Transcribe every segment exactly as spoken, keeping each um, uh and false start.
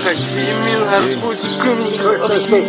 Какие наркотики.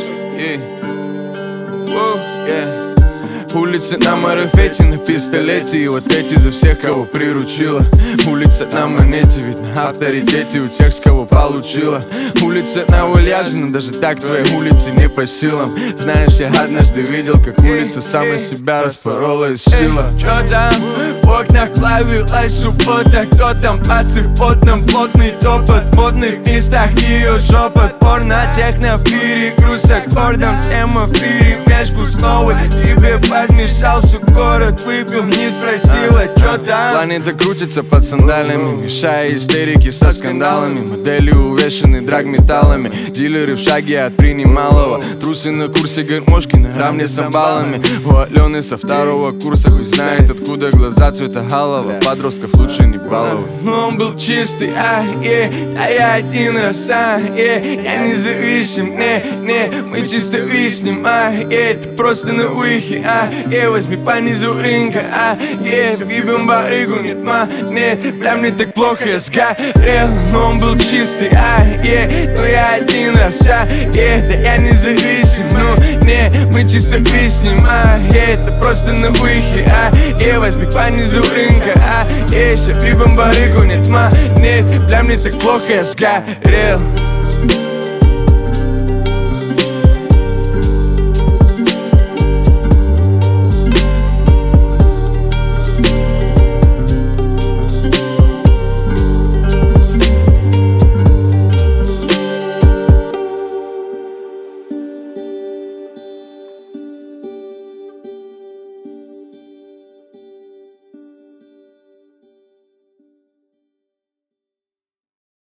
Улица на марафете, на пистолете. И вот эти за всех, кого приручила. Улица на монете, ведь на авторитете у тех, с кого получила. Улица на вальяже, но даже так твоей улице не по силам. Знаешь, я однажды видел, как улица сама себя распорола из сила. Чё там? В окнах плавилась суббота. Кто там? Пацы в потном, плотный топот. В модных местах ее шепот. Порно, техно, в пире, груз аккордом. Тема в пире, мешку с новой. Тебе подмешал всю город, выпил, не спросила, чё там. Планета крутится под сандалями, мешая истерики со скандалами. Модели увешаны драгметаллами, дилеры в шаге от принималого. Трусы на курсе, гармошки наравне с амбалами. У Алены со второго курса хуй знает откуда глаза цвета галова. Подростков лучше не баловать. Но он был чистый, а, е, а я один раз, а, е. Я не зависим, не, не, мы чисто виснем, а, е. Это просто на выхе, а, е. Возьми по низу рынка, а, е. Ебем барыгу, нет, ма, нет. Бля, мне так плохо, я сгорел. Но он был чистый, а, е. Но я один раз, а, е. Да я не зависим, ну, не, мы чисто виснем, а, е. Это просто на выхе, а, е. Возьми по низу рынка, а, е. Ебем барыгу, нет, ма, нет. Бля, мне так плохо, я сгорел.